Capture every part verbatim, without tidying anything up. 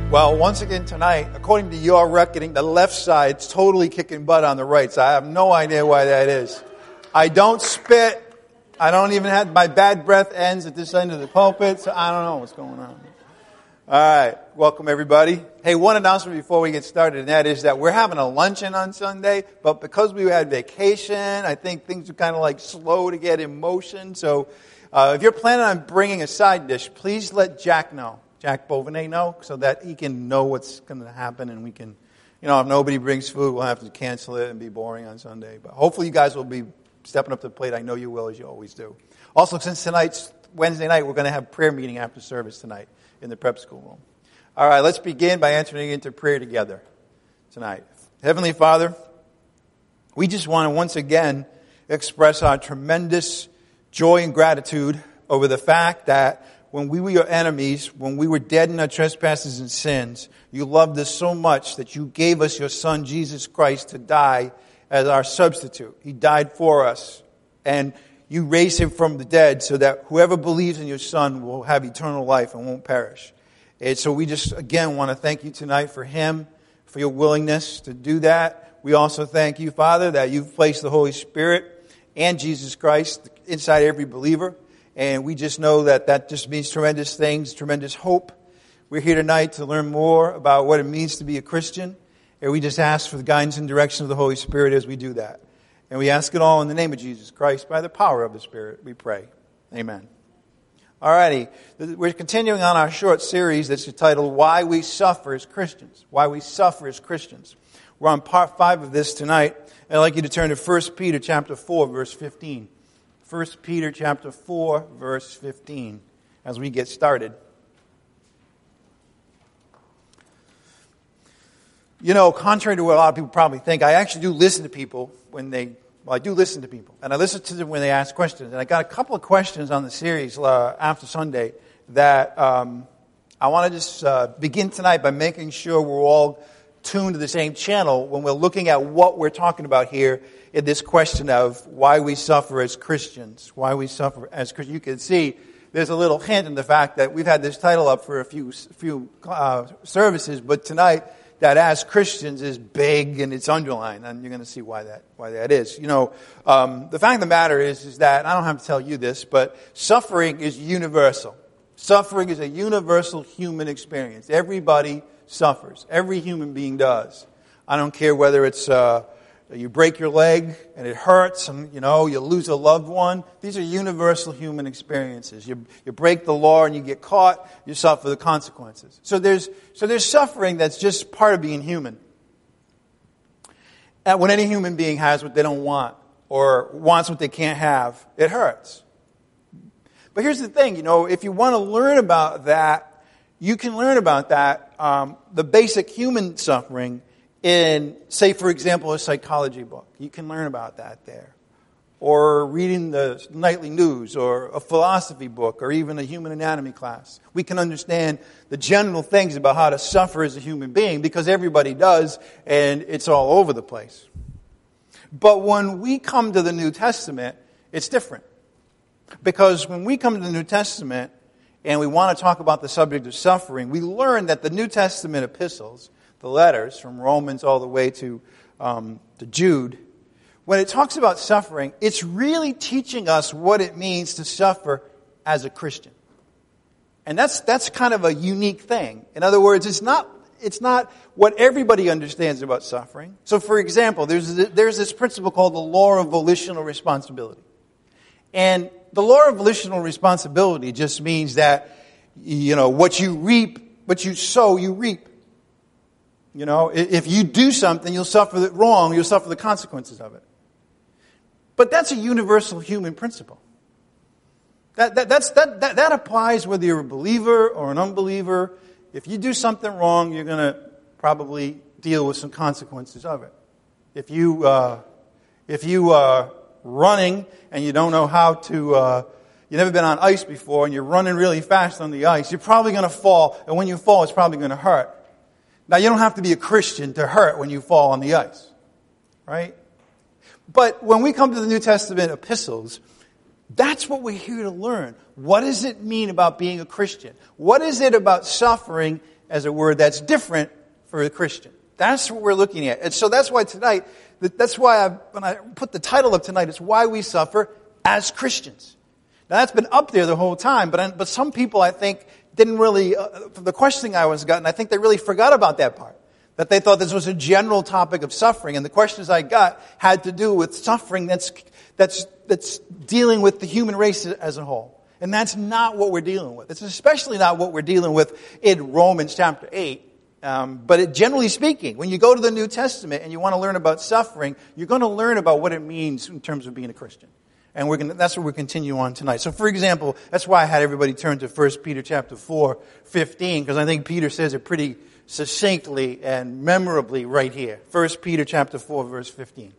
Well, once again tonight, according to your reckoning, the left side's totally kicking butt on the right side. I have no idea why that is. I don't spit. I don't even have, my bad breath ends at this end of the pulpit, so I don't know what's going on. All right, welcome everybody. Hey, one announcement before we get started, and that is that we're having a luncheon on Sunday, but because we had vacation, I think things are kind of like slow to get in motion. So uh, if you're planning on bringing a side dish, please let Jack know. Jack Bovenet know, so that he can know what's going to happen, and we can, you know, if nobody brings food, we'll have to cancel it and be boring on Sunday. But hopefully you guys will be stepping up to the plate. I know you will, as you always do. Also, since tonight's Wednesday night, we're going to have prayer meeting after service tonight in the prep school room. All right, let's begin by entering into prayer together tonight. Heavenly Father, we just want to once again express our tremendous joy and gratitude over the fact that when we were your enemies, when we were dead in our trespasses and sins, you loved us so much that you gave us your Son, Jesus Christ, to die as our substitute. He died for us, and you raised him from the dead so that whoever believes in your Son will have eternal life and won't perish. And so we just, again, want to thank you tonight for him, for your willingness to do that. We also thank you, Father, that you've placed the Holy Spirit and Jesus Christ inside every believer. And we just know that that just means tremendous things, tremendous hope. We're here tonight to learn more about what it means to be a Christian. And we just ask for the guidance and direction of the Holy Spirit as we do that. And we ask it all in the name of Jesus Christ, by the power of the Spirit, we pray. Amen. Alrighty, we're continuing on our short series that's entitled, Why We Suffer as Christians. Why We Suffer as Christians. We're on part five of this tonight. And I'd like you to turn to First Peter chapter four, verse fifteen. First Peter chapter four, verse fifteen, as we get started. You know, contrary to what a lot of people probably think, I actually do listen to people when they, well, I do listen to people. And I listen to them when they ask questions. And I got a couple of questions on the series uh, after Sunday that um, I want to just uh, begin tonight by making sure we're all tuned to the same channel when we're looking at what we're talking about here in this question of why we suffer as Christians. Why we suffer as Christians. You can see there's a little hint in the fact that we've had this title up for a few few uh, services, but tonight that as Christians is big and it's underlined, and you're going to see why that why that is. You know, um, the fact of the matter is is that, and I don't have to tell you this, but suffering is universal. Suffering is a universal human experience. Everybody suffers. Every human being does. I don't care whether it's uh, you break your leg and it hurts, and you know you lose a loved one. These are universal human experiences. You you break the law and you get caught, you suffer the consequences. So there's so there's suffering that's just part of being human. And when any human being has what they don't want or wants what they can't have, it hurts. But here's the thing, you know, if you want to learn about that, you can learn about that, um, the basic human suffering in, say, for example, a psychology book. You can learn about that there. Or reading the nightly news, or a philosophy book, or even a human anatomy class. We can understand the general things about how to suffer as a human being, because everybody does, and it's all over the place. But when we come to the New Testament, it's different. Because when we come to the New Testament, and we want to talk about the subject of suffering, we learn that the New Testament epistles, the letters from Romans all the way to um, to Jude, when it talks about suffering, it's really teaching us what it means to suffer as a Christian. And that's that's kind of a unique thing. In other words, it's not it's not what everybody understands about suffering. So, for example, there's there's this principle called the law of volitional responsibility. And the law of volitional responsibility just means that, you know, what you reap, what you sow, you reap. You know, if you do something, you'll suffer it wrong, you'll suffer the consequences of it. But that's a universal human principle. That, that, that's, that, that, that applies whether you're a believer or an unbeliever. If you do something wrong, you're going to probably deal with some consequences of it. If you, uh, if you are running and you don't know how to, uh, you've never been on ice before and you're running really fast on the ice, you're probably going to fall. And when you fall, it's probably going to hurt. Now, you don't have to be a Christian to hurt when you fall on the ice, right? But when we come to the New Testament epistles, that's what we're here to learn. What does it mean about being a Christian? What is it about suffering as a word that's different for a Christian. That's what we're looking at. And so that's why tonight, that's why I, when I put the title of tonight, it's Why We Suffer as Christians. Now that's been up there the whole time, but I, but some people I think didn't really, uh, from the questioning I was gotten, I think they really forgot about that part. That they thought this was a general topic of suffering, and the questions I got had to do with suffering that's that's that's dealing with the human race as a whole. And that's not what we're dealing with. It's especially not what we're dealing with in Romans chapter eight. Um, but it, generally speaking, when you go to the New Testament and you want to learn about suffering, you're going to learn about what it means in terms of being a Christian. And we're going to, that's what we're continue on tonight. So for example, that's why I had everybody turn to First Peter chapter four, fifteen, because I think Peter says it pretty succinctly and memorably right here. First Peter chapter four, verse fifteen.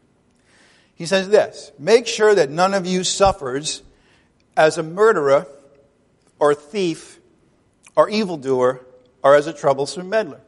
He says this, make sure that none of you suffers as a murderer or thief or evildoer or as a troublesome meddler.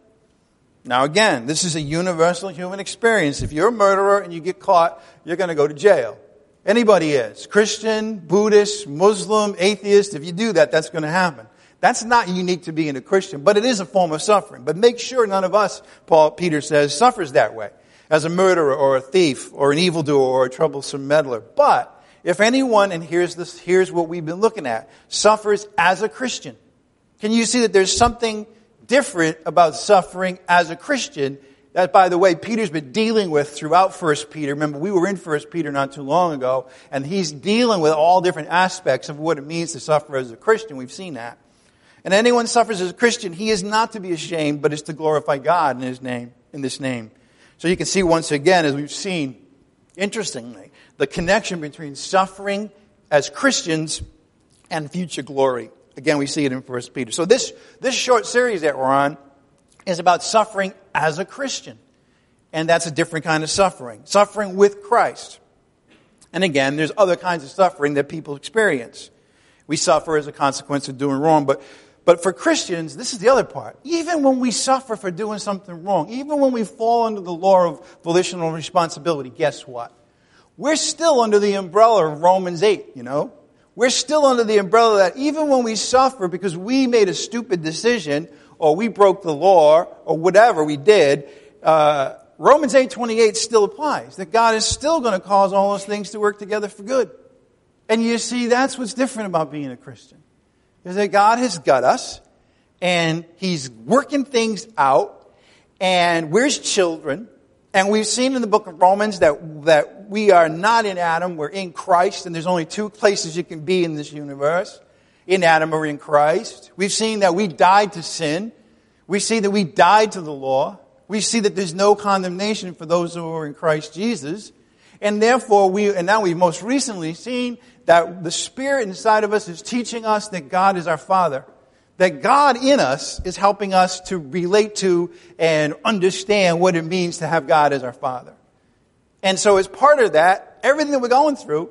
Now again, this is a universal human experience. If you're a murderer and you get caught, you're going to go to jail. Anybody is. Christian, Buddhist, Muslim, atheist. If you do that, that's going to happen. That's not unique to being a Christian, but it is a form of suffering. But make sure none of us, Paul, Peter says, suffers that way. As a murderer or a thief or an evildoer or a troublesome meddler. But if anyone, and here's this, here's what we've been looking at, suffers as a Christian. Can you see that there's something different about suffering as a Christian that, by the way, Peter's been dealing with throughout First Peter. Remember, we were in First Peter not too long ago, and he's dealing with all different aspects of what it means to suffer as a Christian. We've seen that. And anyone suffers as a Christian, he is not to be ashamed, but is to glorify God in his name, in this name. So you can see once again, as we've seen, interestingly, the connection between suffering as Christians and future glory. Again, we see it in First Peter. So this, this short series that we're on is about suffering as a Christian. And that's a different kind of suffering. Suffering with Christ. And again, there's other kinds of suffering that people experience. We suffer as a consequence of doing wrong. But, but for Christians, this is the other part. Even when we suffer for doing something wrong, even when we fall under the law of volitional responsibility, guess what? We're still under the umbrella of Romans eight, you know? We're still under the umbrella that even when we suffer because we made a stupid decision or we broke the law or whatever we did, uh, Romans eight twenty-eight still applies. That God is still going to cause all those things to work together for good. And you see, that's what's different about being a Christian. Is that God has got us and He's working things out and we're His children. And we've seen in the book of Romans that, that we are not in Adam, we're in Christ, and there's only two places you can be in this universe, in Adam or in Christ. We've seen that we died to sin. We see that we died to the law. We see that there's no condemnation for those who are in Christ Jesus. And therefore, we, and now we've most recently seen that the Spirit inside of us is teaching us that God is our Father. That God in us is helping us to relate to and understand what it means to have God as our Father. And so as part of that, everything that we're going through,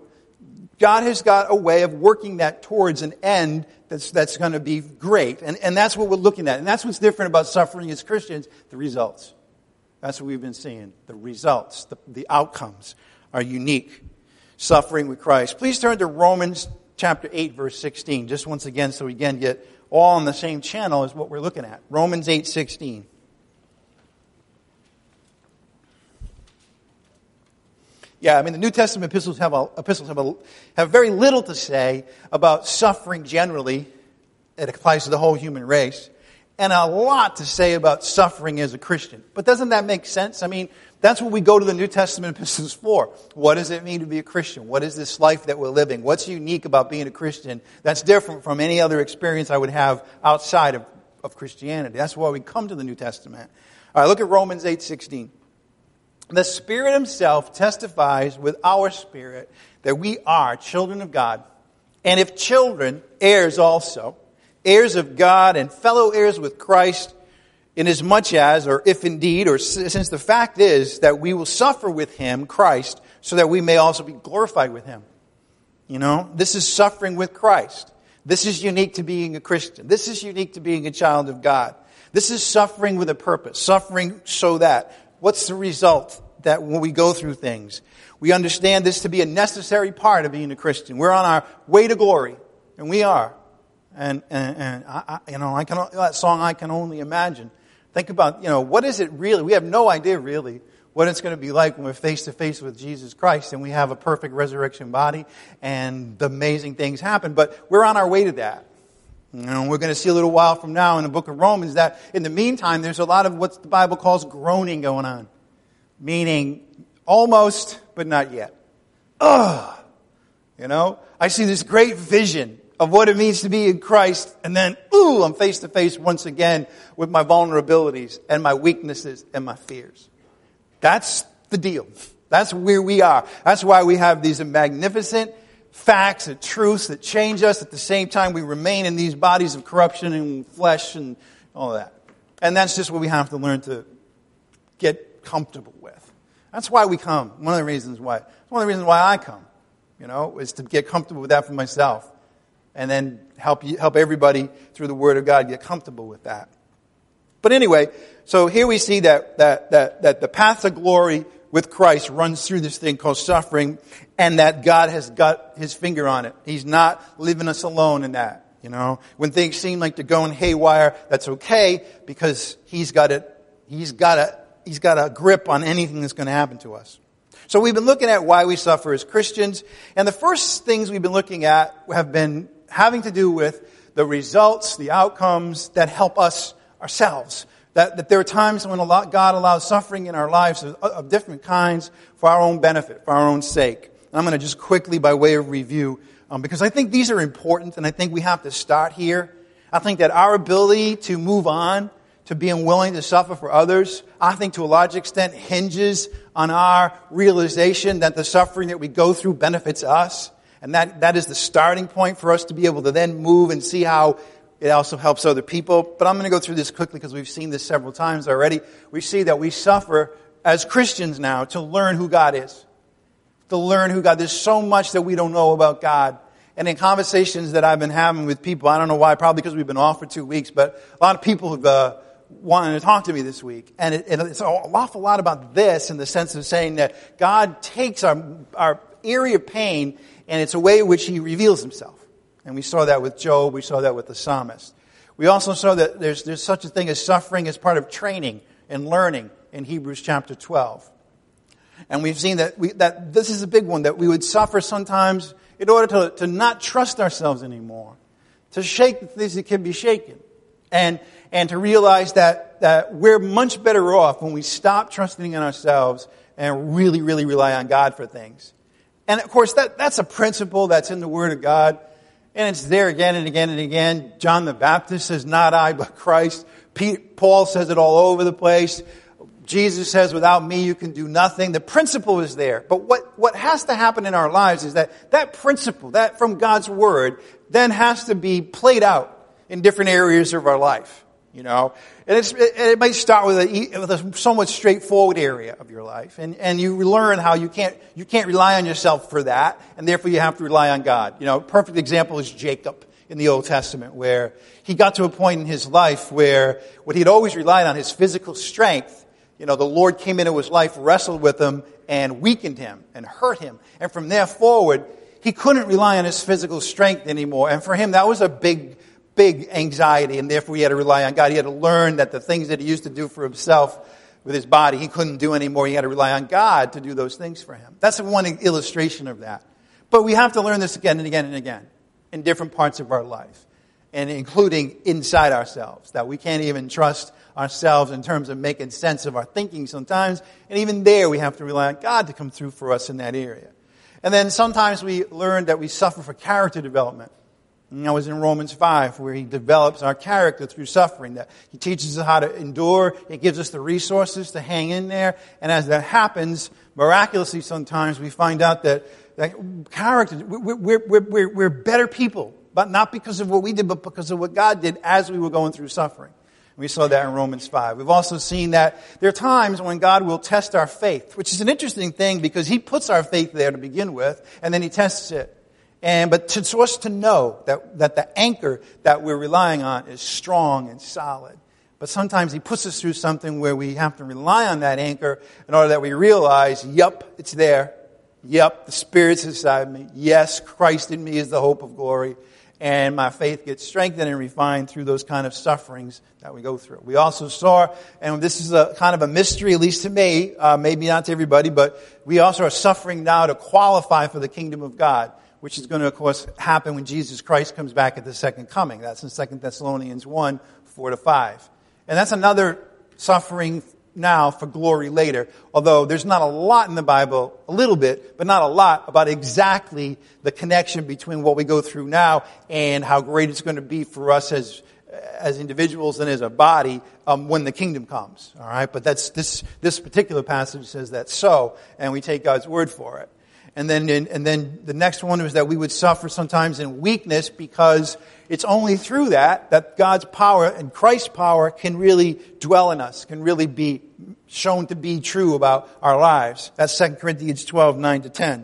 God has got a way of working that towards an end that's that's going to be great. And, and that's what we're looking at. And that's what's different about suffering as Christians, the results. That's what we've been seeing. The results, the, the outcomes are unique. Suffering with Christ. Please turn to Romans chapter eight, verse sixteen. Just once again, so we again get all on the same channel as what we're looking at. Romans eight sixteen. Yeah, I mean the New Testament epistles have a, epistles have a, have very little to say about suffering generally. It applies to the whole human race, and a lot to say about suffering as a Christian. But doesn't that make sense? I mean, that's what we go to the New Testament epistles for. What does it mean to be a Christian? What is this life that we're living? What's unique about being a Christian that's different from any other experience I would have outside of, of Christianity? That's why we come to the New Testament. All right, look at Romans eight sixteen. The Spirit Himself testifies with our spirit that we are children of God. And if children, heirs also, heirs of God and fellow heirs with Christ, inasmuch as, or if indeed, or since the fact is that we will suffer with Him, Christ, so that we may also be glorified with Him. You know, this is suffering with Christ. This is unique to being a Christian. This is unique to being a child of God. This is suffering with a purpose. Suffering so that. What's the result? That when we go through things, we understand this to be a necessary part of being a Christian. We're on our way to glory, and we are. And, and, and I, I, you know, I can, that song, I Can Only Imagine. Think about, you know, what is it really? We have no idea really what it's going to be like when we're face to face with Jesus Christ and we have a perfect resurrection body and the amazing things happen. But we're on our way to that. You know, we're going to see a little while from now in the book of Romans that in the meantime, there's a lot of what the Bible calls groaning going on. Meaning almost, but not yet. Ugh. You know, I see this great vision of what it means to be in Christ, and then, ooh, I'm face to face once again with my vulnerabilities and my weaknesses and my fears. That's the deal. That's where we are. That's why we have these magnificent facts and truths that change us. At the same time, we remain in these bodies of corruption and flesh and all that. And that's just what we have to learn to get comfortable with. That's why we come. One of the reasons why. One of the reasons why I come, you know, is to get comfortable with that for myself. And then help you, help everybody through the Word of God get comfortable with that. But anyway, so here we see that, that, that, that the path to glory with Christ runs through this thing called suffering, and that God has got His finger on it. He's not leaving us alone in that. You know, when things seem like they're going haywire, that's okay because He's got it. He's got a He's got a grip on anything that's going to happen to us. So we've been looking at why we suffer as Christians, and the first things we've been looking at have been having to do with the results, the outcomes that help us ourselves. That, that there are times when a lot, God allows suffering in our lives of, of different kinds for our own benefit, for our own sake. And I'm going to just quickly, by way of review, um, because I think these are important, and I think we have to start here. I think that our ability to move on, to being willing to suffer for others, I think to a large extent hinges on our realization that the suffering that we go through benefits us. And that, that is the starting point for us to be able to then move and see how it also helps other people. But I'm going to go through this quickly because we've seen this several times already. We see that we suffer as Christians now to learn who God is. To learn who God is. There's so much that we don't know about God. And in conversations that I've been having with people, I don't know why, probably because we've been off for two weeks, but a lot of people have uh, wanted to talk to me this week. And, it, and it's an awful lot about this in the sense of saying that God takes our, our area of pain and it's a way in which He reveals Himself. And we saw that with Job. We saw that with the psalmist. We also saw that there's, there's such a thing as suffering as part of training and learning in Hebrews chapter twelve. And we've seen that, we, that this is a big one, that we would suffer sometimes in order to, to not trust ourselves anymore. To shake the things that can be shaken. And, and to realize that, that we're much better off when we stop trusting in ourselves and really, really rely on God for things. And of course, that, that's a principle that's in the Word of God. And it's there again and again and again. John the Baptist says, not I, but Christ. Pete, Paul says it all over the place. Jesus says, without me, you can do nothing. The principle is there. But what, what has to happen in our lives is that that principle, that from God's Word, then has to be played out in different areas of our life. You know, and it's, it, it might start with a, with a somewhat straightforward area of your life. And, and you learn how you can't, you can't rely on yourself for that. And therefore you have to rely on God. You know, a perfect example is Jacob in the Old Testament, where he got to a point in his life where what he'd always relied on, his physical strength, you know, the Lord came into his life, wrestled with him, and weakened him and hurt him. And from there forward, he couldn't rely on his physical strength anymore. And for him, that was a big big anxiety, and therefore he had to rely on God. He had to learn that the things that he used to do for himself with his body, he couldn't do anymore. He had to rely on God to do those things for him. That's one illustration of that. But we have to learn this again and again and again in different parts of our life, and including inside ourselves, that we can't even trust ourselves in terms of making sense of our thinking sometimes. And even there, we have to rely on God to come through for us in that area. And then sometimes we learn that we suffer for character development. And that was in Romans five, where He develops our character through suffering. That He teaches us how to endure. He gives us the resources to hang in there. And as that happens, miraculously sometimes we find out that, that character, we're, we're, we're, we're better people. But not because of what we did, but because of what God did as we were going through suffering. We saw that in Romans five. We've also seen that there are times when God will test our faith, which is an interesting thing because He puts our faith there to begin with, and then He tests it. And, but to, for us to know that, that the anchor that we're relying on is strong and solid. But sometimes He puts us through something where we have to rely on that anchor in order that we realize, yep, it's there. Yep, the Spirit's inside me. Yes, Christ in me is the hope of glory. And my faith gets strengthened and refined through those kind of sufferings that we go through. We also saw, and this is a kind of a mystery, at least to me, uh, maybe not to everybody, but we also are suffering now to qualify for the kingdom of God, which is going to, of course, happen when Jesus Christ comes back at the second coming. That's in Second Thessalonians one, four to five. And that's another suffering now for glory later, although there's not a lot in the Bible, a little bit, but not a lot about exactly the connection between what we go through now and how great it's going to be for us as as individuals and as a body um, when the kingdom comes. All right, but that's this this particular passage says that's so, and we take God's word for it. And then in, and then the next one was that we would suffer sometimes in weakness, because it's only through that that God's power and Christ's power can really dwell in us, can really be shown to be true about our lives. That's Second Corinthians twelve, nine to ten.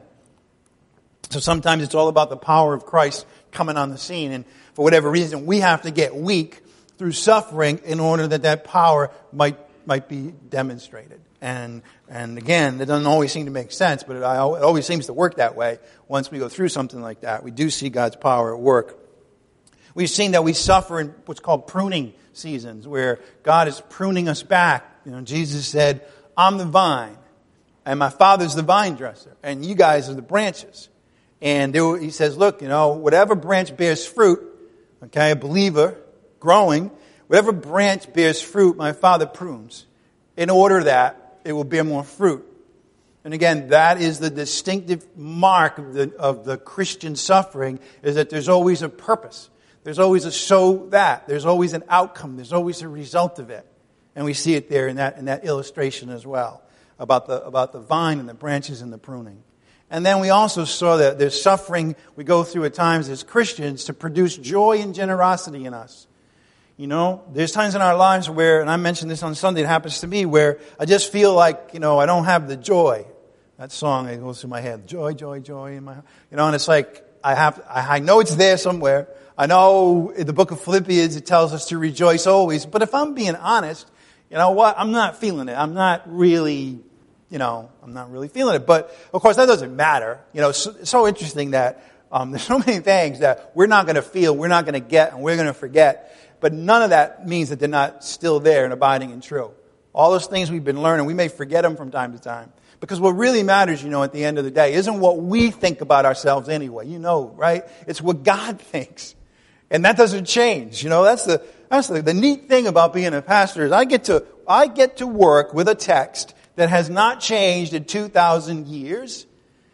So sometimes it's all about the power of Christ coming on the scene, and for whatever reason we have to get weak through suffering in order that that power might might be demonstrated. And and again, it doesn't always seem to make sense, but it, it always seems to work that way. Once we go through something like that, we do see God's power at work. We've seen that we suffer in what's called pruning seasons, where God is pruning us back. You know, Jesus said, "I'm the vine, and my Father's the vine dresser, and you guys are the branches." And there, he says, "Look, you know, whatever branch bears fruit, okay, a believer growing, whatever branch bears fruit, my Father prunes, in order that it will bear more fruit." And again, that is the distinctive mark of the, of the Christian suffering, is that there's always a purpose. There's always a so that. There's always an outcome. There's always a result of it. And we see it there in that, in that illustration as well, about the, about the vine and the branches and the pruning. And then we also saw that there's suffering we go through at times as Christians to produce joy and generosity in us. You know, there's times in our lives where, and I mentioned this on Sunday, it happens to me, where I just feel like, you know, I don't have the joy. That song, it goes through my head, joy, joy, joy in my, you know, and it's like, I have, I know it's there somewhere. I know in the book of Philippians it tells us to rejoice always, but if I'm being honest, you know what, I'm not feeling it. I'm not really, you know, I'm not really feeling it. But, of course, that doesn't matter. You know, it's so, it's so interesting that um, there's so many things that we're not going to feel, we're not going to get, and we're going to forget. But none of that means that they're not still there and abiding and true. All those things we've been learning, we may forget them from time to time. Because what really matters, you know, at the end of the day, isn't what we think about ourselves anyway. You know, right? It's what God thinks. And that doesn't change. You know, that's the that's the, the neat thing about being a pastor is I get to I get to work with a text that has not changed in two thousand years.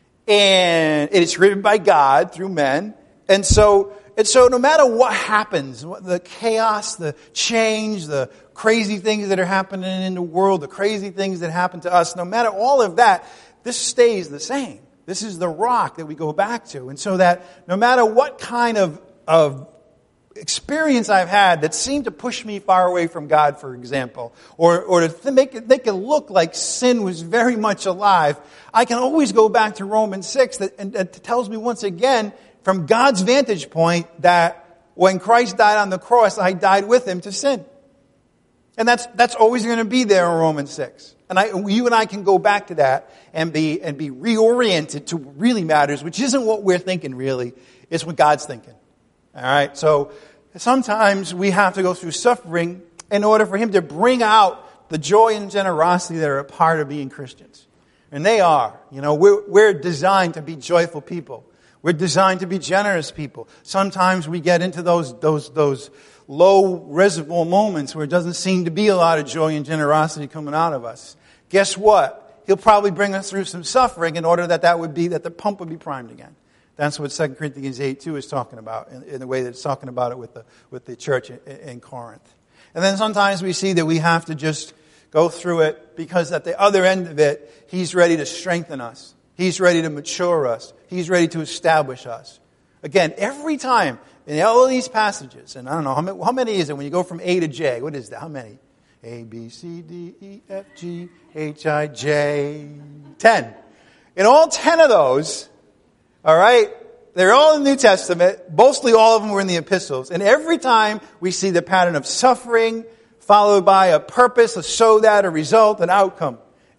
And it's written by God through men. And so And so no matter what happens, the chaos, the change, the crazy things that are happening in the world, the crazy things that happen to us, no matter all of that, this stays the same. This is the rock that we go back to. And so that no matter what kind of, of experience I've had that seemed to push me far away from God, for example, or, or to make it, make it look like sin was very much alive, I can always go back to Romans six that, and that tells me once again, from God's vantage point, that when Christ died on the cross, I died with him to sin. And that's that's always going to be there in Romans six. And I, you and I can go back to that and be and be reoriented to what really matters, which isn't what we're thinking really, it's what God's thinking. All right? So sometimes we have to go through suffering in order for him to bring out the joy and generosity that are a part of being Christians. And they are. You know, we're we're designed to be joyful people. We're designed to be generous people. Sometimes we get into those those those low reservoir moments where it doesn't seem to be a lot of joy and generosity coming out of us. Guess what? He'll probably bring us through some suffering in order that that would be that the pump would be primed again. That's what Second Corinthians eight two is talking about in, in the way that it's talking about it with the with the church in, in Corinth. And then sometimes we see that we have to just go through it because at the other end of it, he's ready to strengthen us. He's ready to mature us. He's ready to establish us. Again, every time in all of these passages, and I don't know, how many, how many is it when you go from A to J? What is that? How many? A, B, C, D, E, F, G, H, I, J. Ten. In all ten of those, all right, they're all in the New Testament. Mostly all of them were in the epistles. And every time we see the pattern of suffering followed by a purpose, a so that, a result, an outcome.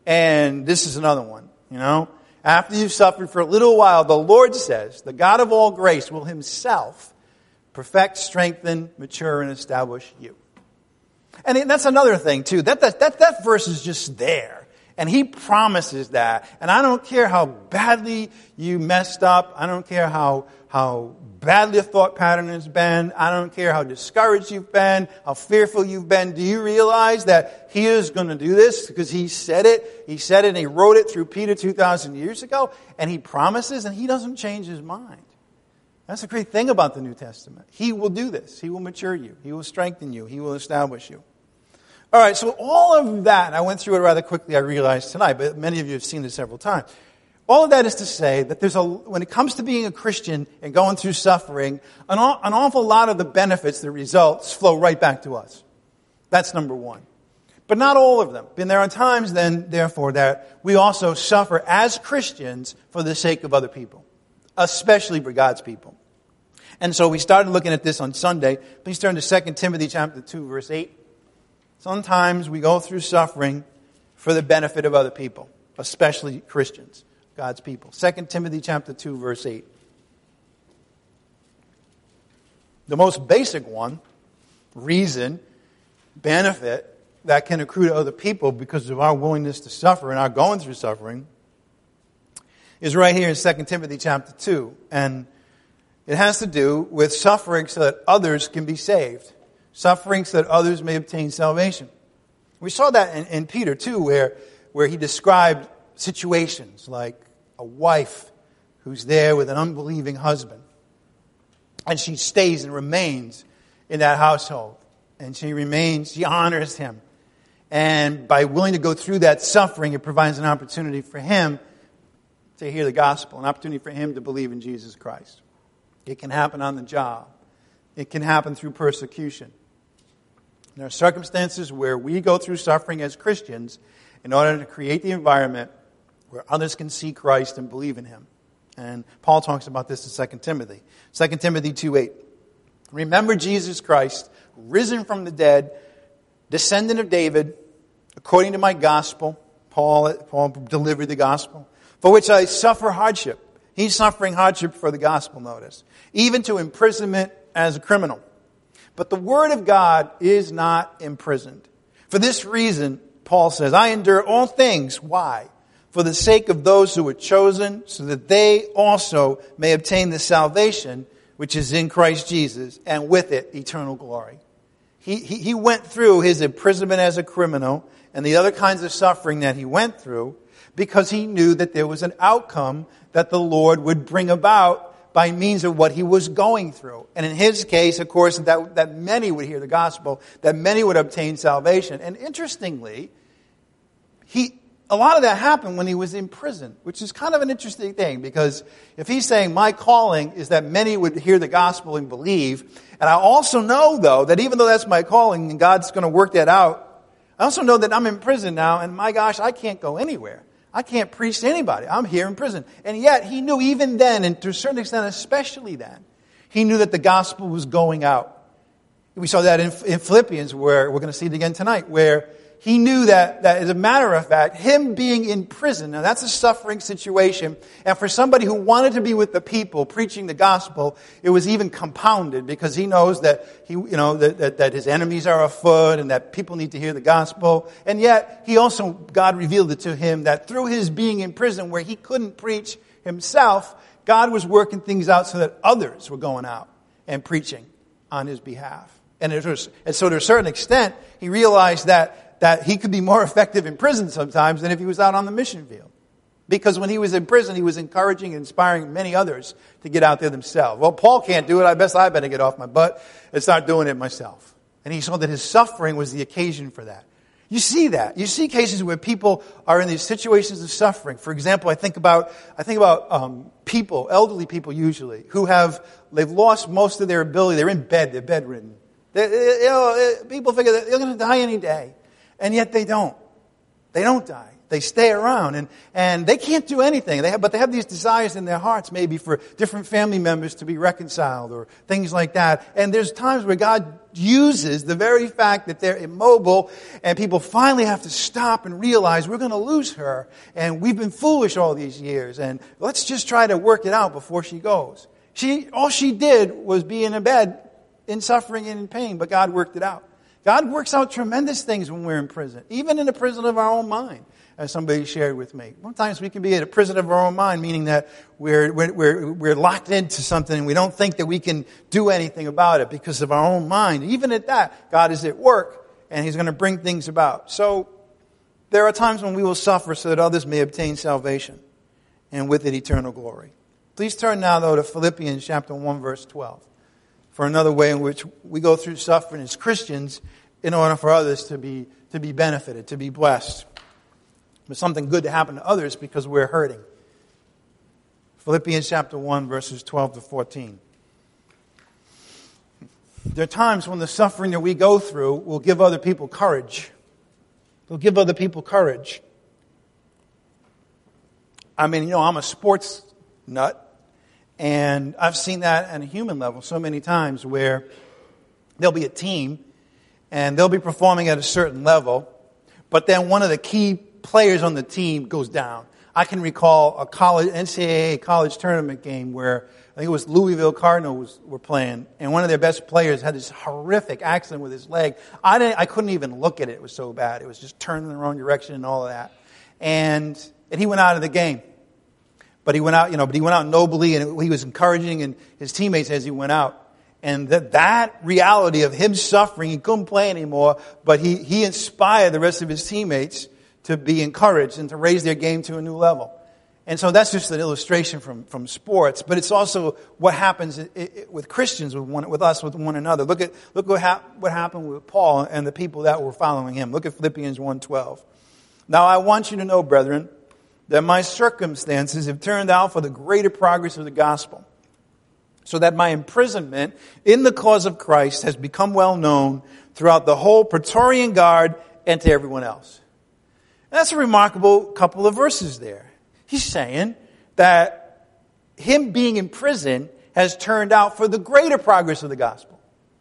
And this is another one, you know. After you've suffered for a little while, the Lord says, the God of all grace will himself perfect, strengthen, mature, and establish you. And that's another thing, too. That, that, that, that verse is just there. And he promises that. And I don't care how badly you messed up. I don't care how, how badly a thought pattern has been. I don't care how discouraged you've been, how fearful you've been. Do you realize that he is going to do this? Because he said it. He said it and he wrote it through Peter two thousand years ago. And he promises and he doesn't change his mind. That's the great thing about the New Testament. He will do this. He will mature you. He will strengthen you. He will establish you. All right, so all of that, I went through it rather quickly, I realized tonight, but many of you have seen this several times. All of that is to say that there's a, when it comes to being a Christian and going through suffering, an, an awful lot of the benefits, the results, flow right back to us. That's number one. But not all of them. And there are times then, therefore, that we also suffer as Christians for the sake of other people, especially for God's people. And so we started looking at this on Sunday. Please turn to Second Timothy chapter two, verse eight. Sometimes we go through suffering for the benefit of other people, especially Christians, God's people. Second Timothy chapter two, verse eight. The most basic one, reason, benefit that can accrue to other people because of our willingness to suffer and our going through suffering is right here in Second Timothy chapter two. And it has to do with suffering so that others can be saved. Suffering so that others may obtain salvation. We saw that in, in Peter too, where, where he described situations like a wife who's there with an unbelieving husband. And she stays and remains in that household. And she remains, she honors him. And by willing to go through that suffering, it provides an opportunity for him to hear the gospel, an opportunity for him to believe in Jesus Christ. It can happen on the job. It can happen through persecution. There are circumstances where we go through suffering as Christians in order to create the environment where others can see Christ and believe in him. And Paul talks about this in Second Timothy. Second Timothy two eight. Remember Jesus Christ, risen from the dead, descendant of David, according to my gospel. Paul, Paul delivered the gospel, for which I suffer hardship. He's suffering hardship for the gospel, notice. Even to imprisonment as a criminal. But the word of God is not imprisoned. For this reason, Paul says, I endure all things. Why? For the sake of those who were chosen, so that they also may obtain the salvation which is in Christ Jesus, and with it, eternal glory. He, he, he went through his imprisonment as a criminal and the other kinds of suffering that he went through because he knew that there was an outcome that the Lord would bring about by means of what he was going through. And in his case, of course, that, that many would hear the gospel, that many would obtain salvation. And interestingly, he a lot of that happened when he was in prison, which is kind of an interesting thing, because if he's saying, my calling is that many would hear the gospel and believe, and I also know, though, that even though that's my calling and God's going to work that out, I also know that I'm in prison now, and my gosh, I can't go anywhere. I can't preach to anybody. I'm here in prison. And yet, he knew even then, and to a certain extent, especially then, he knew that the gospel was going out. We saw that in, in Philippians, where we're going to see it again tonight, where he knew that, that, as a matter of fact, him being in prison, now that's a suffering situation, and for somebody who wanted to be with the people preaching the gospel, it was even compounded, because he knows that he, you know, that, that, that his enemies are afoot, and that people need to hear the gospel. And yet, he also, God revealed it to him that through his being in prison, where he couldn't preach himself, God was working things out so that others were going out and preaching on his behalf. And, it was, and so to a certain extent, he realized that that he could be more effective in prison sometimes than if he was out on the mission field. Because when he was in prison, he was encouraging and inspiring many others to get out there themselves. Well, Paul can't do it. I guess I better get off my butt and start doing it myself. And he saw that his suffering was the occasion for that. You see that. You see cases where people are in these situations of suffering. For example, I think about I think about um, people, elderly people usually, who have they've lost most of their ability. They're in bed. They're bedridden. They, you know, people figure that they're going to die any day. And yet they don't. They don't die. They stay around, and, and they can't do anything. They have, but they have these desires in their hearts, maybe for different family members to be reconciled or things like that. And there's times where God uses the very fact that they're immobile, and people finally have to stop and realize we're going to lose her, and we've been foolish all these years, and let's just try to work it out before she goes. She, all she did was be in a bed in suffering and in pain, but God worked it out. God works out tremendous things when we're in prison, even in the prison of our own mind, as somebody shared with me. Sometimes we can be in a prison of our own mind, meaning that we're, we're, we're, we're locked into something and we don't think that we can do anything about it because of our own mind. Even at that, God is at work and He's going to bring things about. So there are times when we will suffer so that others may obtain salvation and with it eternal glory. Please turn now, though, to Philippians chapter one, verse twelve. For another way in which we go through suffering as Christians in order for others to be to be benefited, to be blessed. For something good to happen to others because we're hurting. Philippians chapter one, verses twelve to fourteen. There are times when the suffering that we go through will give other people courage. It'll give other people courage. I mean, you know, I'm a sports nut. And I've seen that on a human level so many times where there'll be a team and they'll be performing at a certain level, but then one of the key players on the team goes down. I can recall a college N C double A college tournament game where I think it was Louisville Cardinals were playing, and one of their best players had this horrific accident with his leg. I didn't, I couldn't even look at it. It was so bad. It was just turning in the wrong direction and all of that. And, and he went out of the game. But he went out, you know, but he went out nobly, and he was encouraging and his teammates as he went out. And that, that reality of him suffering, he couldn't play anymore, but he, he inspired the rest of his teammates to be encouraged and to raise their game to a new level. And so that's just an illustration from, from sports, but it's also what happens it, it, with Christians, with one, with us, with one another. Look at, look what, hap, what happened with Paul and the people that were following him. Look at Philippians one twelve. Now I want you to know, brethren, that my circumstances have turned out for the greater progress of the gospel, so that my imprisonment in the cause of Christ has become well known throughout the whole Praetorian Guard and to everyone else. And that's a remarkable couple of verses there. He's saying that him being in prison has turned out for the greater progress of the gospel.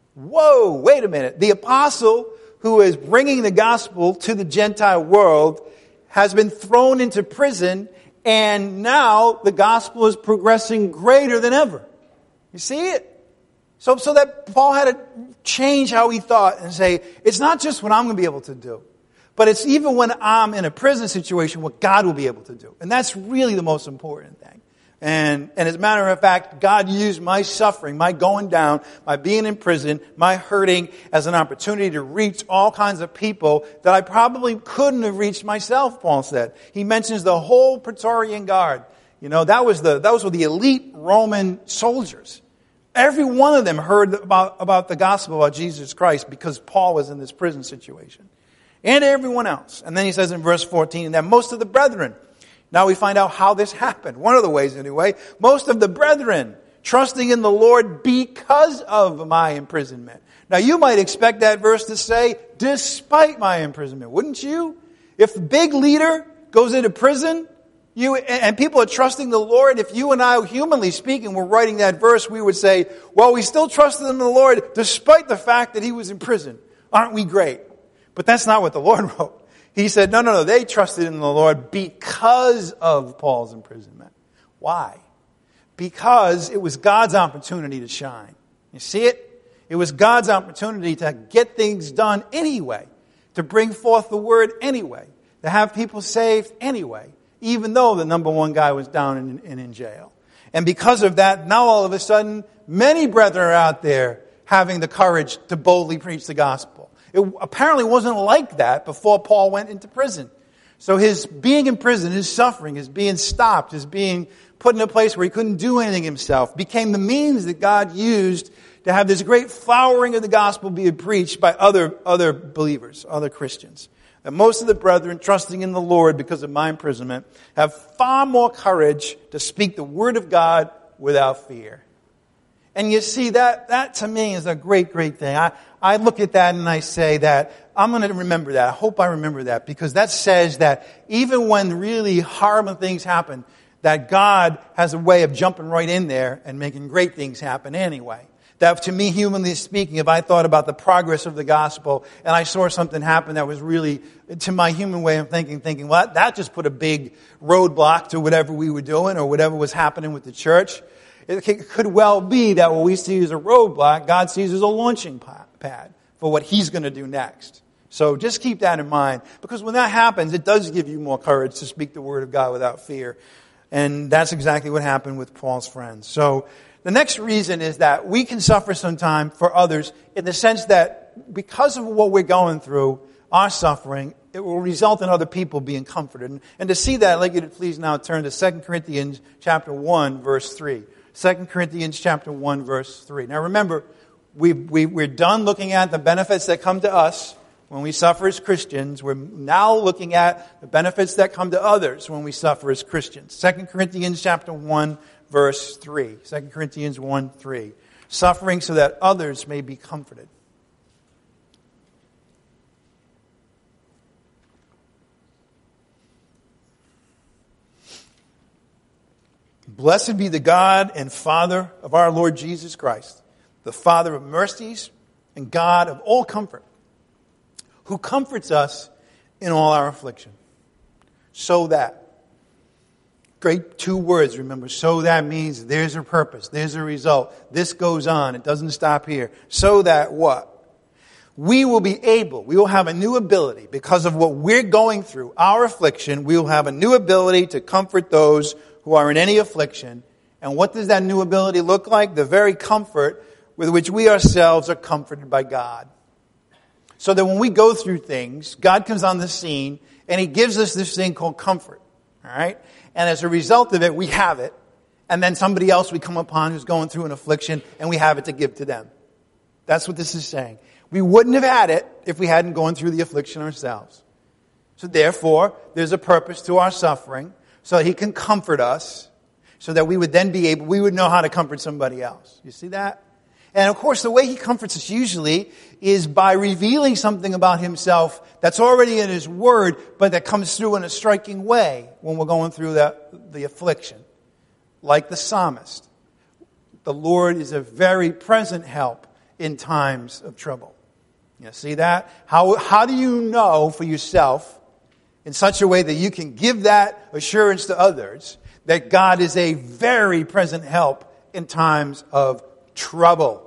Whoa, wait a minute. The apostle who is bringing the gospel to the Gentile world has been thrown into prison, and now the gospel is progressing greater than ever. You see it? So, so that Paul had to change how he thought and say, it's not just what I'm going to be able to do, but it's even when I'm in a prison situation, what God will be able to do. And that's really the most important thing. And, and as a matter of fact, God used my suffering, my going down, my being in prison, my hurting as an opportunity to reach all kinds of people that I probably couldn't have reached myself, Paul said. He mentions the whole Praetorian Guard. You know, that was the, those were the elite Roman soldiers. Every one of them heard about, about the gospel about Jesus Christ because Paul was in this prison situation. And everyone else. And then he says in verse fourteen that most of the brethren, now we find out how this happened. One of the ways anyway. Most of the brethren trusting in the Lord because of my imprisonment. Now you might expect that verse to say, despite my imprisonment, wouldn't you? If the big leader goes into prison, you and people are trusting the Lord, if you and I, humanly speaking, were writing that verse, we would say, well, we still trusted in the Lord despite the fact that he was in prison. Aren't we great? But that's not what the Lord wrote. He said, no, no, no, they trusted in the Lord because of Paul's imprisonment. Why? Because it was God's opportunity to shine. You see it? It was God's opportunity to get things done anyway, to bring forth the word anyway, to have people saved anyway, even though the number one guy was down and in, in, in jail. And because of that, now all of a sudden, many brethren are out there having the courage to boldly preach the gospel. It apparently wasn't like that before Paul went into prison. So his being in prison, his suffering, his being stopped, his being put in a place where he couldn't do anything himself, became the means that God used to have this great flowering of the gospel being preached by other, other believers, other Christians. And most of the brethren, trusting in the Lord because of my imprisonment, have far more courage to speak the word of God without fear. And you see, that, that to me is a great, great thing. I, I look at that and I say that I'm going to remember that. I hope I remember that, because that says that even when really horrible things happen, that God has a way of jumping right in there and making great things happen anyway. That to me, humanly speaking, if I thought about the progress of the gospel and I saw something happen that was really, to my human way of thinking, thinking, well, that just put a big roadblock to whatever we were doing or whatever was happening with the church. It could well be that what we see as a roadblock, God sees as a launching pad for what He's going to do next. So just keep that in mind, because when that happens, it does give you more courage to speak the word of God without fear. And that's exactly what happened with Paul's friends. So the next reason is that we can suffer sometime for others in the sense that because of what we're going through, our suffering, it will result in other people being comforted. And, and to see that, I'd like you to please now turn to Second Corinthians chapter one, verse three. Second Corinthians chapter one, verse three. Now remember, we, we, we're done looking at the benefits that come to us when we suffer as Christians. We're now looking at the benefits that come to others when we suffer as Christians. Second Corinthians chapter one, verse three. Second Corinthians one, three. Suffering so that others may be comforted. Blessed be the God and Father of our Lord Jesus Christ, the Father of mercies and God of all comfort, who comforts us in all our affliction. So that. Great two words, remember. So that means there's a purpose. There's a result. This goes on. It doesn't stop here. So that what? We will be able, we will have a new ability because of what we're going through, our affliction. We will have a new ability to comfort those who are in any affliction. And what does that new ability look like? The very comfort with which we ourselves are comforted by God. So that when we go through things, God comes on the scene and He gives us this thing called comfort. All right? And as a result of it, we have it. And then somebody else we come upon who's going through an affliction and we have it to give to them. That's what this is saying. We wouldn't have had it if we hadn't gone through the affliction ourselves. So therefore, there's a purpose to our suffering so He can comfort us so that we would then be able, we would know how to comfort somebody else. You see that? And of course, the way He comforts us usually is by revealing something about Himself that's already in His Word, but that comes through in a striking way when we're going through the, the affliction. Like the psalmist. The Lord is a very present help in times of trouble. You see that? How, how do you know for yourself in such a way that you can give that assurance to others that God is a very present help in times of trouble?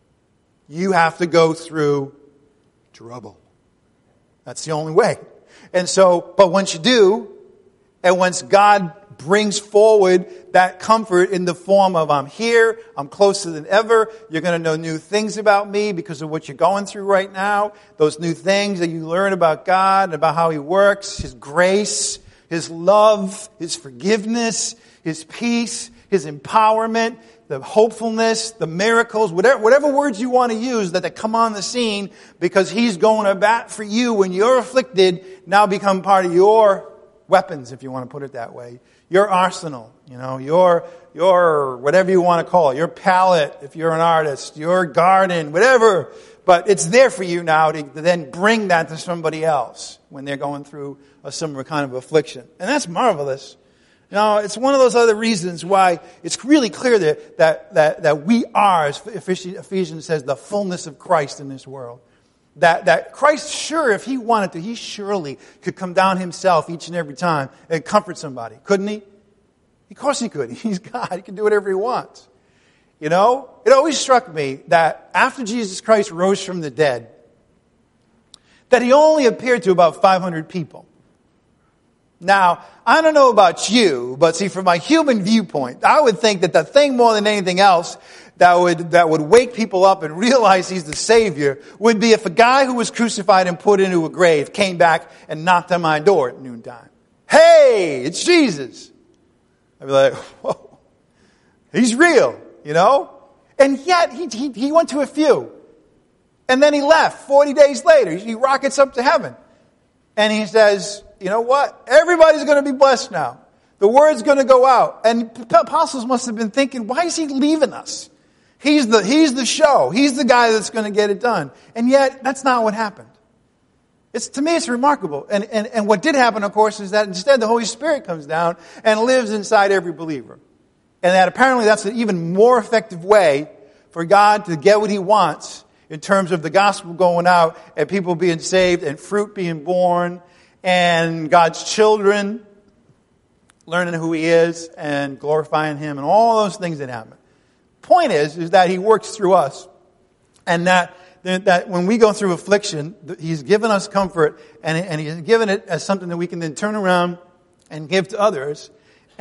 You have to go through trouble. That's the only way. And so, but once you do, and once God brings forward that comfort in the form of I'm here, I'm closer than ever, you're going to know new things about me because of what you're going through right now, those new things that you learn about God, about how He works, His grace, His love, His forgiveness, His peace, His empowerment, the hopefulness, the miracles, whatever, whatever words you want to use that, that come on the scene because He's going to bat for you when you're afflicted, now become part of your weapons, if you want to put it that way. Your arsenal, you know, your, your, whatever you want to call it, your palette, if you're an artist, your garden, whatever. But it's there for you now to, to then bring that to somebody else when they're going through a similar kind of affliction. And that's marvelous. You know, it's one of those other reasons why it's really clear that, that, that, that we are, as Ephesians says, the fullness of Christ in this world. That, that Christ, sure, if He wanted to, He surely could come down Himself each and every time and comfort somebody. Couldn't He? Of course He could. He's God. He can do whatever He wants. You know, it always struck me that after Jesus Christ rose from the dead, that He only appeared to about five hundred people. Now, I don't know about you, but see, from my human viewpoint, I would think that the thing more than anything else that would, that would wake people up and realize He's the Savior would be if a guy who was crucified and put into a grave came back and knocked on my door at noontime. Hey, it's Jesus. I'd be like, whoa, He's real, you know? And yet, he, he, he went to a few. And then He left forty days later. He rockets up to heaven. And He says, you know what? Everybody's going to be blessed now. The word's going to go out. And the apostles must have been thinking, why is He leaving us? He's the, he's the show. He's the guy that's going to get it done. And yet, that's not what happened. It's, to me, it's remarkable. And, and, and what did happen, of course, is that instead the Holy Spirit comes down and lives inside every believer. And that apparently that's an even more effective way for God to get what He wants in terms of the gospel going out and people being saved and fruit being born and God's children learning who He is and glorifying Him and all those things that happen. point is, is that he works through us. And that, that when we go through affliction, he's given us comfort, and, and he's given it as something that we can then turn around and give to others.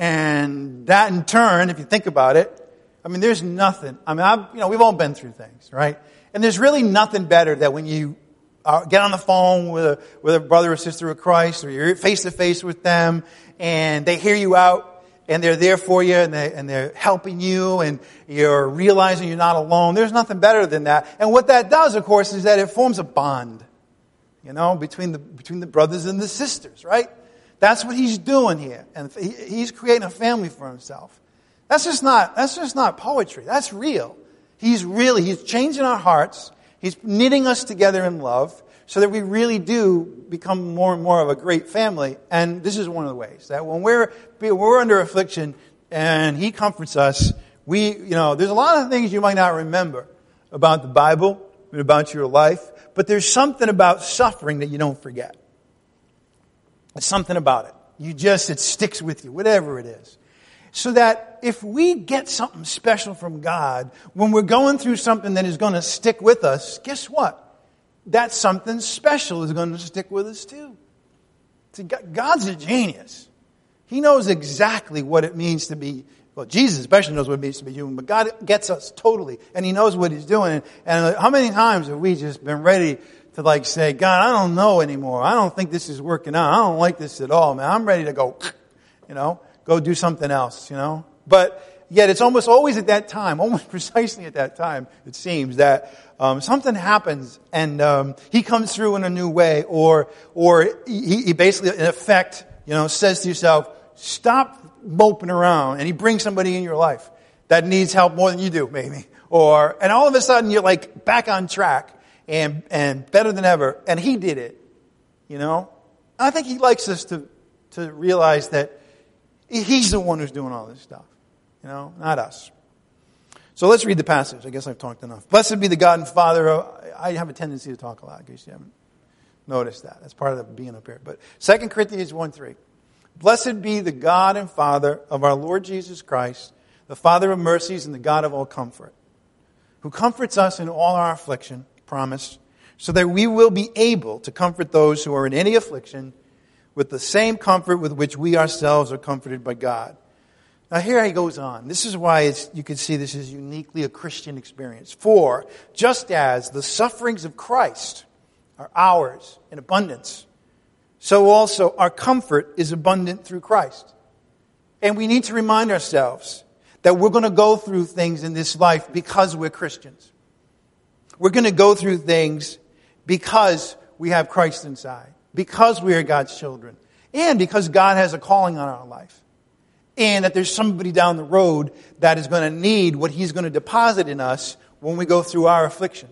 And that in turn, if you think about it, I mean, there's nothing. I mean, I've, you know, we've all been through things, right? And there's really nothing better than when you uh, get on the phone with a, with a brother or sister of Christ, or you're face to face with them, and they hear you out, and they're there for you, and, they, and they're helping you, and you're realizing you're not alone. There's nothing better than that. And what that does, of course, is that it forms a bond, you know, between the between the brothers and the sisters, right? That's what he's doing here, and he, he's creating a family for himself. That's just not that's just not poetry. That's real. He's really he's changing our hearts. He's knitting us together in love, so that we really do become more and more of a great family. And this is one of the ways that when we're when we're under affliction and he comforts us, we, you know, there's a lot of things you might not remember about the Bible and about your life, but there's something about suffering that you don't forget. There's something about it. You just, it sticks with you, whatever it is. So that if we get something special from God, when we're going through something that is going to stick with us, guess what? That something special is going to stick with us too. See, God's a genius. He knows exactly what it means to be, well, Jesus especially knows what it means to be human, but God gets us totally, and He knows what He's doing. And how many times have we just been ready to like say, God, I don't know anymore. I don't think this is working out. I don't like this at all, man. I'm ready to go, you know, go do something else, you know. But yet it's almost always at that time, almost precisely at that time, it seems, that um, something happens and um, He comes through in a new way, or or he, he basically, in effect, you know, says to yourself, stop moping around, and He brings somebody in your life that needs help more than you do, maybe. Or, and all of a sudden you're like back on track and and better than ever, and He did it, you know. I think He likes us to to realize that He's the one who's doing all this stuff. You know, not us. So let's read the passage. I guess I've talked enough. Blessed be the God and Father of, I have a tendency to talk a lot, in case you haven't noticed that. That's part of the being up here. But Second Corinthians one three. Blessed be the God and Father of our Lord Jesus Christ, the Father of mercies and the God of all comfort, who comforts us in all our affliction, promised, so that we will be able to comfort those who are in any affliction with the same comfort with which we ourselves are comforted by God. Now here he goes on. This is why it's, you can see this is uniquely a Christian experience. For just as the sufferings of Christ are ours in abundance, so also our comfort is abundant through Christ. And we need to remind ourselves that we're going to go through things in this life because we're Christians. We're going to go through things because we have Christ inside, because we are God's children, and because God has a calling on our life. And that there's somebody down the road that is going to need what He's going to deposit in us when we go through our affliction.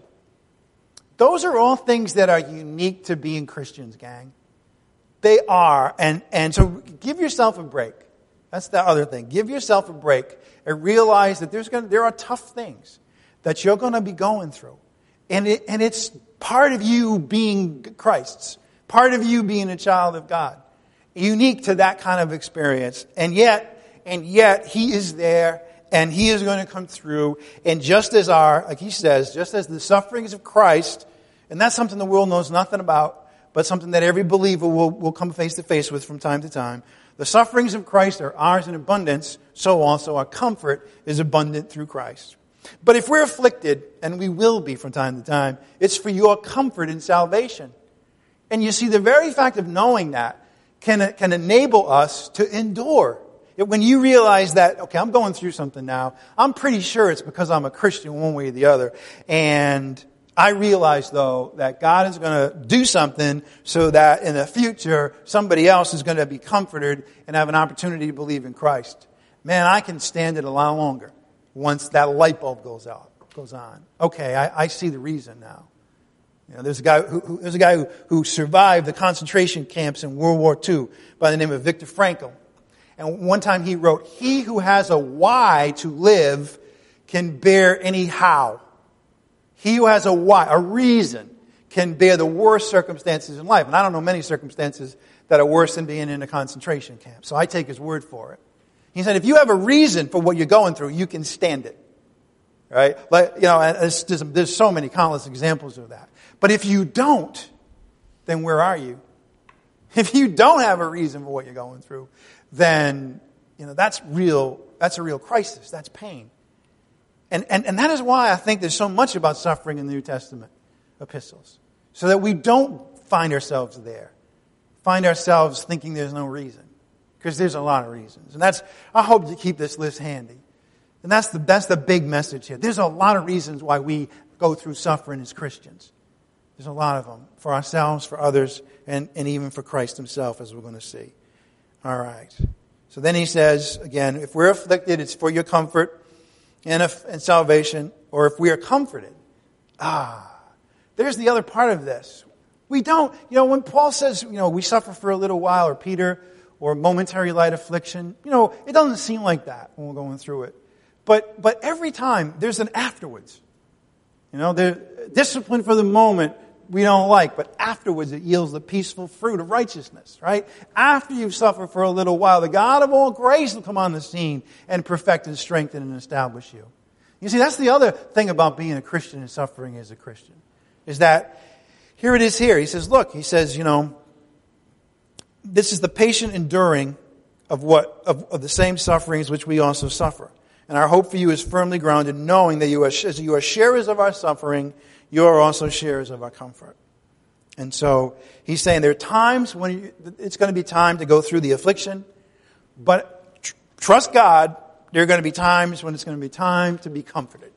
Those are all things that are unique to being Christians, gang. They are. And, and so give yourself a break. That's the other thing. Give yourself a break and realize that there's going to, there are tough things that you're going to be going through. And it, and it's part of you being Christ's. Part of you being a child of God. Unique to that kind of experience. And yet, and yet, He is there, and He is going to come through. And just as our, like he says, just as the sufferings of Christ, and that's something the world knows nothing about, but something that every believer will, will come face to face with from time to time. The sufferings of Christ are ours in abundance, so also our comfort is abundant through Christ. But if we're afflicted, and we will be from time to time, it's for your comfort in salvation. And you see, the very fact of knowing that can, can enable us to endure. When you realize that, okay, I'm going through something now, I'm pretty sure it's because I'm a Christian one way or the other. And I realize, though, that God is going to do something so that in the future, somebody else is going to be comforted and have an opportunity to believe in Christ. Man, I can stand it a lot longer once that light bulb goes out, goes on. Okay, I, I see the reason now. You know, there's a guy who, who there's a guy who, who survived the concentration camps in World War Two by the name of Viktor Frankl. And one time he wrote, "He who has a why to live can bear any how. He who has a why, a reason, can bear the worst circumstances in life." And I don't know many circumstances that are worse than being in a concentration camp. So I take his word for it. He said, if you have a reason for what you're going through, you can stand it. right? Like, you know, and there's, there's so many countless examples of that. But if you don't, then where are you? If you don't have a reason for what you're going through, then, you know, that's real, that's a real crisis. That's pain. And, and, and that is why I think there's so much about suffering in the New Testament epistles. So that we don't find ourselves there. Find ourselves thinking there's no reason. Because there's a lot of reasons. And that's, I hope to keep this list handy. And that's the, that's the big message here. There's a lot of reasons why we go through suffering as Christians. There's a lot of them. For ourselves, for others, and, and even for Christ himself, as we're going to see. All right. So then he says, again, if we're afflicted, it's for your comfort and, if, and salvation. Or if we are comforted. Ah, there's the other part of this. We don't, you know, when Paul says, you know, we suffer for a little while, or Peter, or momentary light affliction, you know, it doesn't seem like that when we're going through it. But but every time, there's an afterwards. You know, the discipline for the moment we don't like, but afterwards it yields the peaceful fruit of righteousness, right? After you've suffered for a little while, the God of all grace will come on the scene and perfect and strengthen and establish you. You see, that's the other thing about being a Christian and suffering as a Christian, is that here it is here. He says, look, he says, you know, this is the patient enduring of what of, of the same sufferings which we also suffer. And our hope for you is firmly grounded, knowing that you are, as you are sharers of our suffering, you are also sharers of our comfort. And so he's saying there are times when you, it's going to be time to go through the affliction, but tr- trust God, there are going to be times when it's going to be time to be comforted.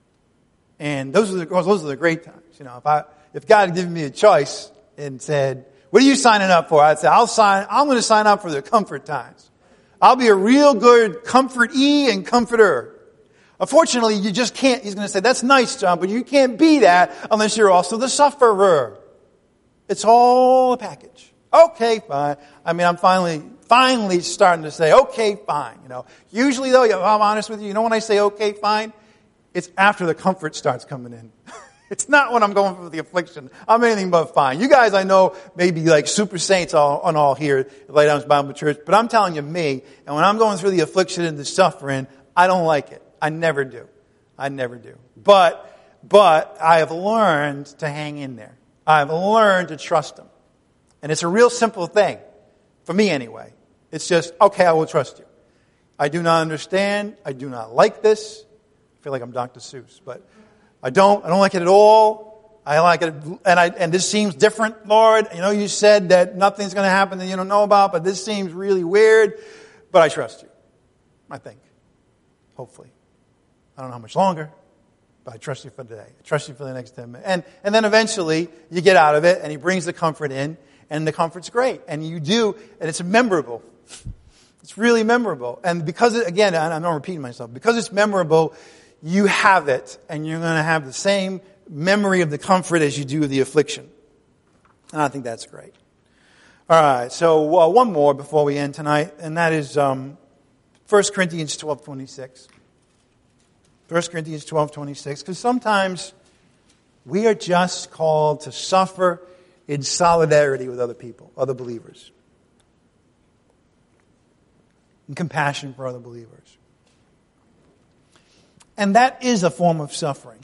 And those are the those are the great times. You know, if I if God had given me a choice and said, "What are you signing up for?" I'd say, "I'll sign. I'm going to sign up for the comfort times. I'll be a real good comfort-ee and comforter." Unfortunately, you just can't. He's going to say, "That's nice, John, but you can't be that unless you're also the sufferer." It's all a package. Okay, fine. I mean, I'm finally finally starting to say, "Okay, fine." You know, usually though, if I'm honest with you, you know when I say "okay, fine," it's after the comfort starts coming in. It's not when I'm going through the affliction. I'm anything but fine. You guys, I know, may be like super saints all, on all here at Lighthouse Bible Church, but I'm telling you, me, and when I'm going through the affliction and the suffering, I don't like it. I never do. I never do. But, but I have learned to hang in there. I've learned to trust Him. And it's a real simple thing. For me anyway. It's just, okay, I will trust you. I do not understand. I do not like this. I feel like I'm Doctor Seuss, but I don't, I don't like it at all. I like it, and I, and this seems different, Lord. You know, you said that nothing's going to happen that you don't know about, but this seems really weird. But I trust you. I think. Hopefully. I don't know how much longer, but I trust you for today. I trust you for the next ten minutes. And, and then eventually, you get out of it, and He brings the comfort in, and the comfort's great. And you do, and it's memorable. It's really memorable. And because, it, again, I'm not repeating myself, because it's memorable, you have it, and you're going to have the same memory of the comfort as you do of the affliction. And I think that's great. All right, so uh, one more before we end tonight, and that is um, First Corinthians twelve twenty-six. First Corinthians twelve twenty-six, because sometimes we are just called to suffer in solidarity with other people, other believers. In compassion for other believers. And that is a form of suffering.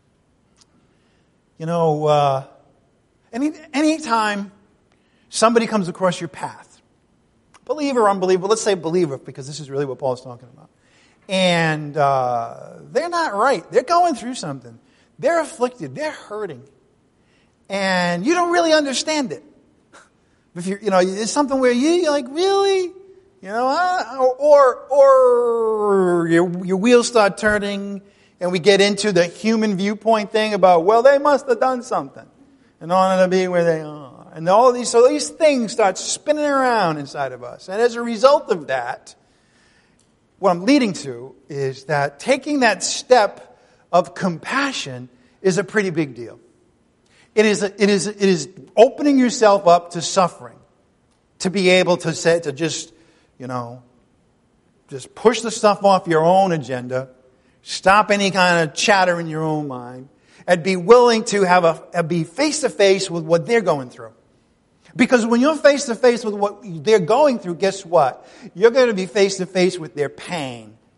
You know, uh, any anytime somebody comes across your path, believer or unbeliever, let's say believer, because this is really what Paul's talking about, and uh, they're not right. They're going through something. They're afflicted. They're hurting. And you don't really understand it. If you're, you know, it's something where you, you're like, really? You know, uh, or or your your wheels start turning, and we get into the human viewpoint thing about, well, they must have done something, and on to be where they are, and all of these so these things start spinning around inside of us, and as a result of that, what I'm leading to is that taking that step of compassion is a pretty big deal. It is a, it is it is opening yourself up to suffering, to be able to say to just. You know, just push the stuff off your own agenda, stop any kind of chatter in your own mind, and be willing to have a be face to face with what they're going through. Because when you're face to face with what they're going through, guess what? You're going to be face to face with their pain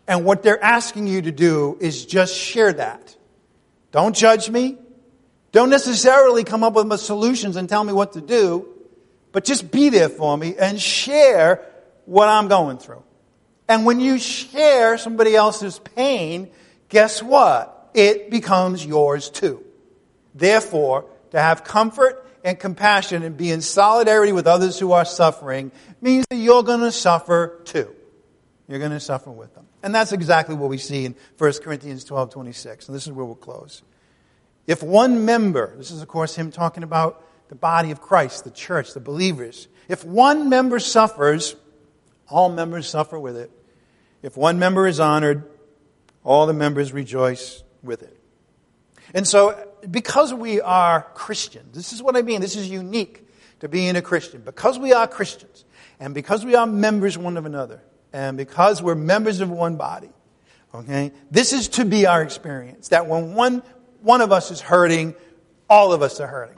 And what they're asking you to do is just share that. Don't judge me. Don't necessarily come up with solutions and tell me what to do, but just be there for me and share what I'm going through. And when you share somebody else's pain, guess what? It becomes yours too. Therefore, to have comfort and compassion and be in solidarity with others who are suffering means that you're going to suffer too. You're going to suffer with them. And that's exactly what we see in First Corinthians twelve twenty-six. And this is where we'll close. If one member, this is of course him talking about the body of Christ, the church, the believers. If one member suffers, all members suffer with it. If one member is honored, all the members rejoice with it. And so, because we are Christians, this is what I mean, this is unique to being a Christian. Because we are Christians, and because we are members one of another, and because we're members of one body, okay, this is to be our experience. That when one, one of us is hurting, all of us are hurting.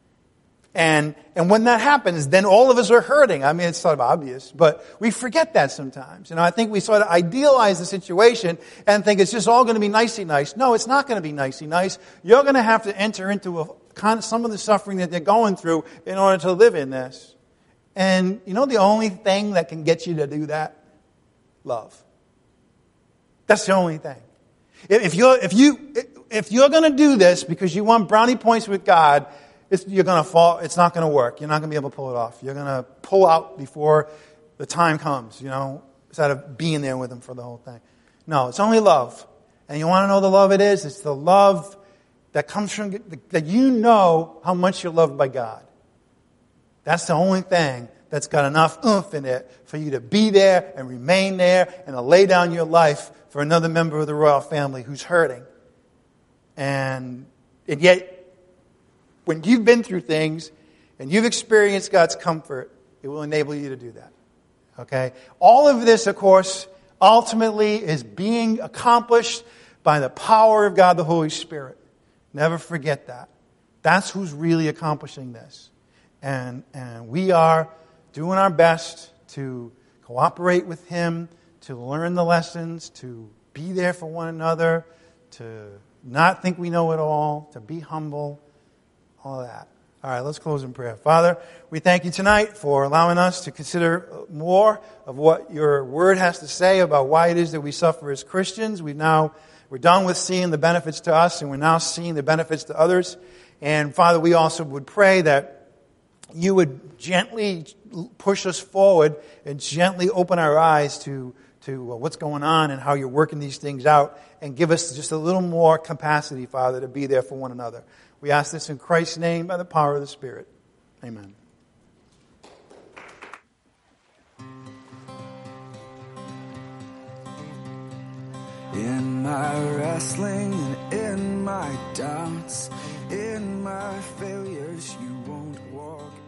And and when that happens, then all of us are hurting. I mean, it's sort of obvious, but we forget that sometimes. You know, I think we sort of idealize the situation and think it's just all going to be nicey nice. No, it's not going to be nicey nice. You're going to have to enter into a, some of the suffering that they're going through in order to live in this. And you know the only thing that can get you to do that? Love. That's the only thing. If you're, if you, if you're going to do this because you want brownie points with God, It's, you're going to fall. It's not going to work. You're not going to be able to pull it off. You're going to pull out before the time comes, you know, instead of being there with Him for the whole thing. No, it's only love. And you want to know the love it is? It's the love that comes from, that you know how much you're loved by God. That's the only thing that's got enough oomph in it for you to be there and remain there and to lay down your life for another member of the royal family who's hurting. And, and yet, when you've been through things and you've experienced God's comfort, it will enable you to do that. Okay? All of this, of course, ultimately is being accomplished by the power of God, the Holy Spirit. Never forget that. That's who's really accomplishing this. And, and we are doing our best to cooperate with Him, to learn the lessons, to be there for one another, to not think we know it all, to be humble. All that. All right, let's close in prayer. Father, we thank You tonight for allowing us to consider more of what Your Word has to say about why it is that we suffer as Christians. We've now, we're done with seeing the benefits to us, and we're now seeing the benefits to others. And Father, we also would pray that You would gently push us forward and gently open our eyes to, to what's going on and how You're working these things out, and give us just a little more capacity, Father, to be there for one another. We ask this in Christ's name by the power of the Spirit. Amen. In my wrestling and in my doubts, in my failures, You won't walk